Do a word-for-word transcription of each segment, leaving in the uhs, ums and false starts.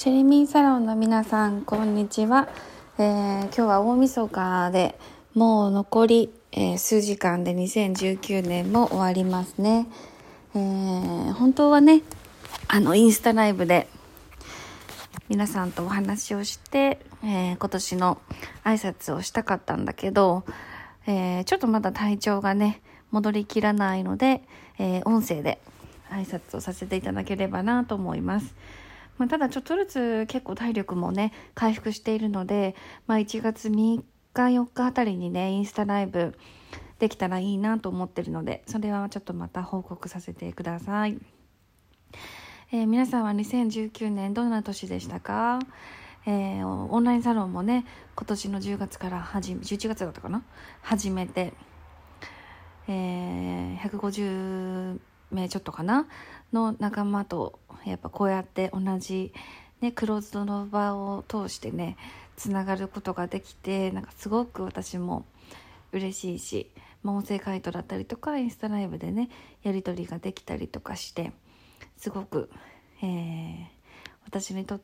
チェリミンサロンの皆さん、こんにちは。えー、今日は大晦日でもう残り、えー、数時間でにせんじゅうきゅうねんも終わりますね。えー、本当はね、あのインスタライブで皆さんとお話をして、えー、今年の挨拶をしたかったんだけど、えー、ちょっとまだ体調がね戻りきらないので、えー、音声で挨拶をさせていただければなと思います。まあ、ただちょっとずつ結構体力もね回復しているので、まあ、いちがつみっかよっかあたりにねインスタライブできたらいいなと思ってるので、それはちょっとまた報告させてください。えー、皆さんはにせんじゅうきゅうねんどんな年でしたか？えー、オンラインサロンもね今年のじゅうがつから始めじゅういちがつだったかな始めて、えー、ひゃくごじゅうめいちょっとかなの仲間とやっぱこうやって同じ、ね、クローズドの場を通してねつながることができて、なんかすごく私も嬉しいし、まあ、音声回答だったりとかインスタライブでねやり取りができたりとかしてすごく、えー、私にとって、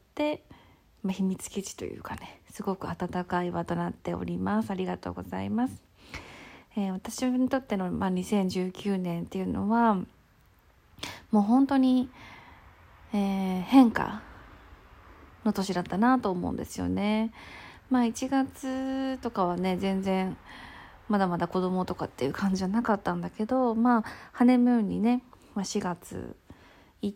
まあ、秘密基地というかねすごく温かい場となっております。ありがとうございます。えー、私にとっての、まあ、にせんじゅうきゅうねんっていうのはもう本当に、えー、変化の年だったなと思うんですよね。まあいちがつとかはね全然まだまだ子供とかっていう感じじゃなかったんだけど、まあハネムーンにね、まあ、しがつ行って、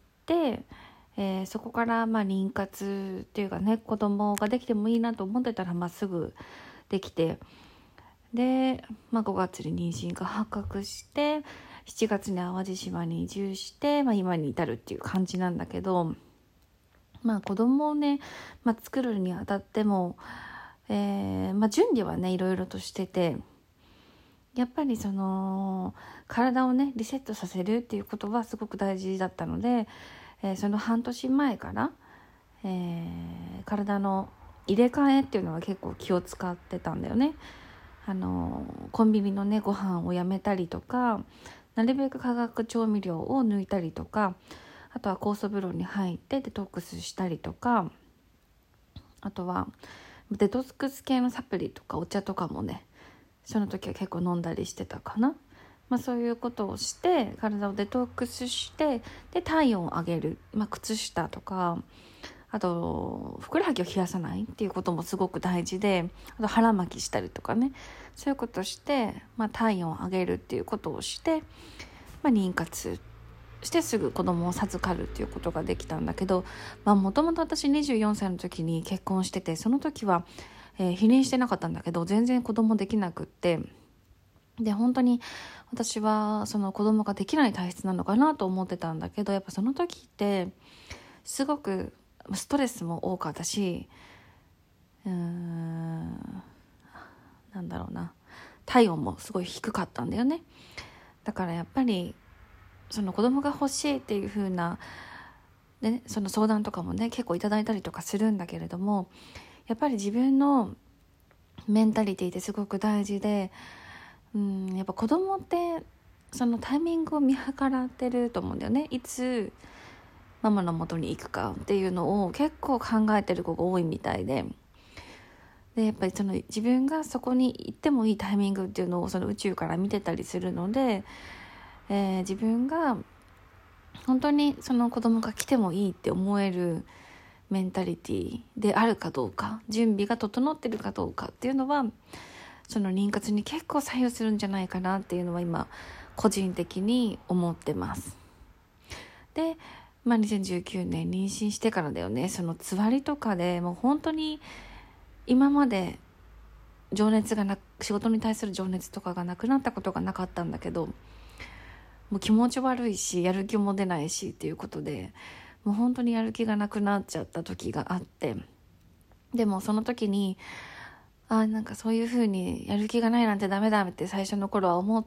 えー、そこからまあ妊活っていうかね子供ができてもいいなと思ってたら、まあ、すぐできて、で、まあ、ごがつに妊娠が発覚してしちがつに淡路島に移住して、まあ、今に至るっていう感じなんだけど、まあ子供をね、まあ、作るにあたっても、えーまあ、準備はねいろいろとしてて、やっぱりその体をねリセットさせるっていうことはすごく大事だったので、えー、その半年前から、えー、体の入れ替えっていうのは結構気を使ってたんだよね。あのコンビニのねご飯をやめたりとか、なるべく化学調味料を抜いたりとか、あとは酵素風呂に入ってデトックスしたりとか、あとはデトックス系のサプリとかお茶とかもねその時は結構飲んだりしてたかな。まあ、そういうことをして体をデトックスしてで体温を上げる、まあ、靴下とか、あとふくらはぎを冷やさないっていうこともすごく大事で、あと腹巻きしたりとかねそういうことをして、まあ、体温を上げるっていうことをして、まあ、妊活してすぐ子供を授かるっていうことができたんだけど、もともと私にじゅうよんさいの時に結婚してて、その時は、えー、避妊してなかったんだけど全然子供できなくって、で本当に私はその子供ができない体質なのかなと思ってたんだけど、やっぱその時ってすごくストレスも多かったし、うーんなんだろうな体温もすごい低かったんだよね。だからやっぱりその子供が欲しいっていう風な、ね、その相談とかもね結構いただいたりとかするんだけれども、やっぱり自分のメンタリティってすごく大事で、うんやっぱ子供ってそのタイミングを見計らってると思うんだよね。いつママの元に行くかっていうのを結構考えてる子が多いみたいで、でやっぱりその自分がそこに行ってもいいタイミングっていうのをその宇宙から見てたりするので、えー、自分が本当にその子供が来てもいいって思えるメンタリティであるかどうか、準備が整ってるかどうかっていうのはその妊活に結構左右するんじゃないかなっていうのは今個人的に思ってます。で、まあ、にせんじゅうきゅうねん妊娠してからだよね、そのつわりとかでもう本当に今まで情熱がな仕事に対する情熱とかがなくなったことがなかったんだけど、もう気持ち悪いしやる気も出ないしっていうことでもう本当にやる気がなくなっちゃった時があって、でもその時にあなんかそういう風にやる気がないなんてダメだって最初の頃は思って、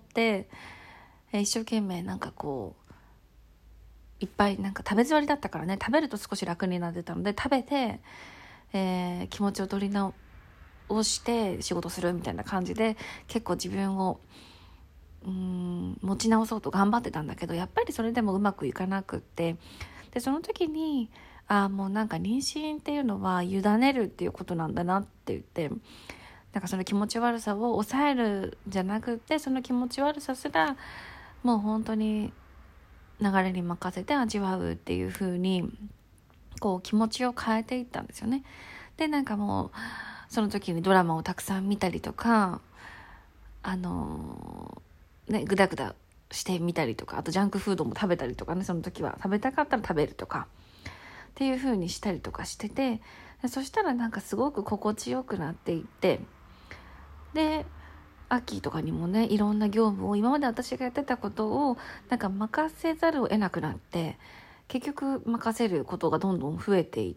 え一生懸命なんかこういっぱいなんか食べ座りだったからね、食べると少し楽になってたので食べて、えー、気持ちを取り直して仕事するみたいな感じで結構自分をうーん持ち直そうと頑張ってたんだけど、やっぱりそれでもうまくいかなくって、でその時にああもうなんか妊娠っていうのは委ねるっていうことなんだなって言って、なんかその気持ち悪さを抑えるんじゃなくて、その気持ち悪さすらもう本当に流れに任せて味わうっていう風にこう気持ちを変えていったんですよね。でなんかもうその時にドラマをたくさん見たりとか、あのー、ねグダグダしてみたりとか、あとジャンクフードも食べたりとかね、その時は食べたかったら食べるとかっていう風にしたりとかしてて、そしたらなんかすごく心地よくなっていって、で秋とかにもねいろんな業務を今まで私がやってたことをなんか任せざるを得なくなって、結局任せることがどんどん増えていって、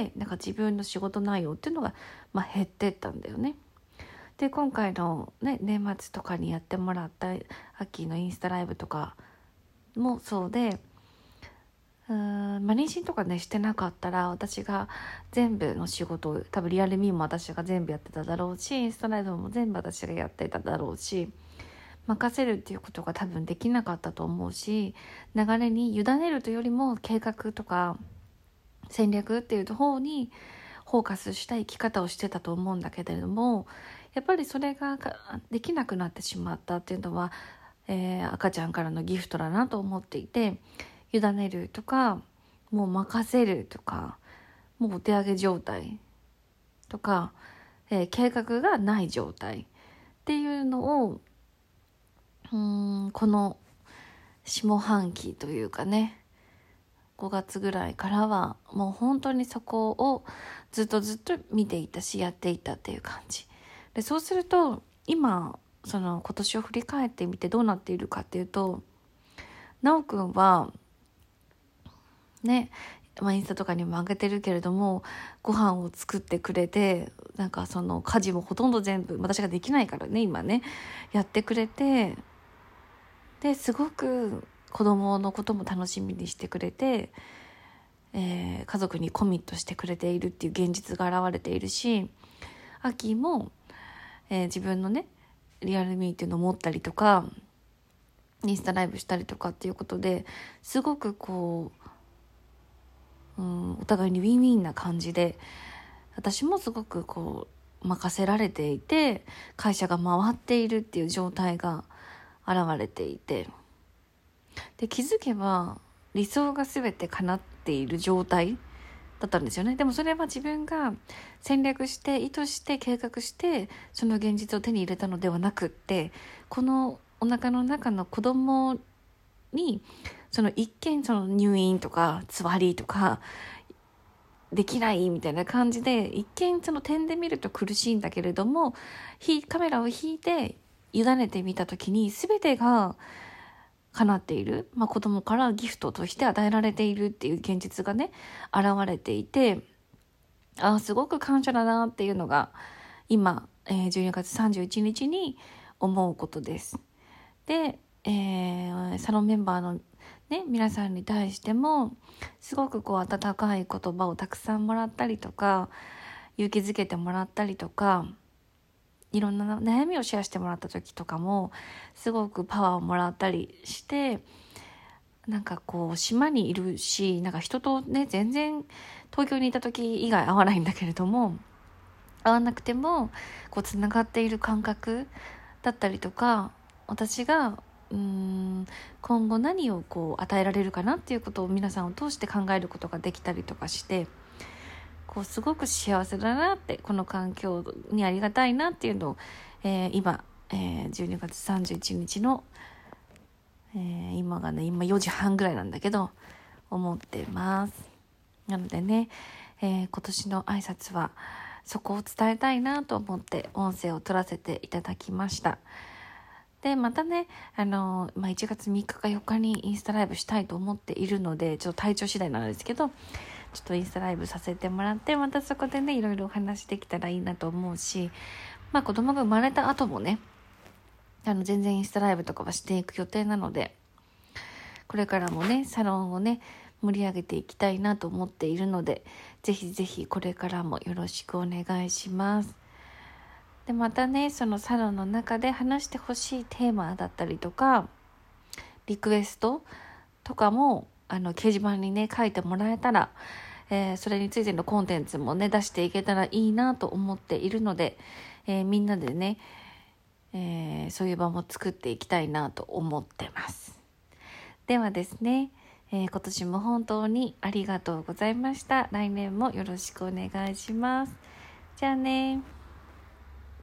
なんか自分の仕事内容っていうのが、まあ、減ってったんだよね。で今回の、ね、年末とかにやってもらった秋のインスタライブとかもそうで、うーん、まあ、妊娠とかねしてなかったら私が全部の仕事を多分リアルミーも私が全部やってただろうし、インスタライブも全部私がやってただろうし、任せるっていうことが多分できなかったと思うし、流れに委ねるというよりも計画とか戦略っていう方にフォーカスした生き方をしてたと思うんだけれども、やっぱりそれができなくなってしまったっていうのは、えー、赤ちゃんからのギフトだなと思っていて、委ねるとかもう任せるとかもうお手上げ状態とか、えー、計画がない状態っていうのをうーんこの下半期というかね、ごがつぐらいからはもう本当にそこをずっとずっと見ていたしやっていたっていう感じで、そうすると今その今年を振り返ってみてどうなっているかっていうと、なおくんはね、まあ、インスタとかにも上げてるけれどもご飯を作ってくれて、なんかその家事もほとんど全部私ができないからね今ねやってくれて、ですごく子供のことも楽しみにしてくれて、えー、家族にコミットしてくれているっていう現実が現れているし、秋も、えー、自分のねリアルミーっていうのを持ったりとかインスタライブしたりとかっていうことですごくこう、うん、お互いにウィンウィンな感じで、私もすごくこう任せられていて会社が回っているっていう状態が現れていて、で気づけば理想が全て叶っている状態だったんですよね。でもそれは自分が戦略して意図して計画してその現実を手に入れたのではなくって、このお腹の中の子供にその一見その入院とかつわりとかできないみたいな感じで一見その点で見ると苦しいんだけれども、カメラを引いて委ねてみた時に全てが叶っている、まあ、子供からギフトとして与えられているっていう現実がね現れていて、ああすごく感謝だなっていうのが今、えー、じゅうにがつさんじゅういちにちに思うことです。で、えー、サロンメンバーのね皆さんに対してもすごくこう温かい言葉をたくさんもらったりとか勇気づけてもらったりとか、いろんな悩みをシェアしてもらった時とかもすごくパワーをもらったりして、なんかこう島にいるし、なんか人とね全然東京にいた時以外会わないんだけれども、会わなくてもこうつながっている感覚だったりとか、私がうーん今後何をこう与えられるかなっていうことを皆さんを通して考えることができたりとかして、こうすごく幸せだなって、この環境にありがたいなっていうのを、えー、今、えー、じゅうにがつさんじゅういちにちの、えー、今がね今よじはんぐらいなんだけど思ってます。なのでね、えー、今年の挨拶はそこを伝えたいなと思って音声を取らせていただきました。でまたね、あのーまあ、いちがつみっかかよっかにインスタライブしたいと思っているので、ちょっと体調次第なんですけどちょっとインスタライブさせてもらって、またそこでねいろいろお話できたらいいなと思うし、まあ子供が生まれた後もねあの全然インスタライブとかはしていく予定なので、これからもねサロンをね盛り上げていきたいなと思っているので、ぜひぜひこれからもよろしくお願いします。でまたねそのサロンの中で話してほしいテーマだったりとかリクエストとかもあの掲示板にね書いてもらえたら、 えー、それについてのコンテンツもね出していけたらいいなと思っているので、えー、みんなでね、えー、そういう場も作っていきたいなと思ってます。ではですね、えー、今年も本当にありがとうございました。来年もよろしくお願いします。じゃあね。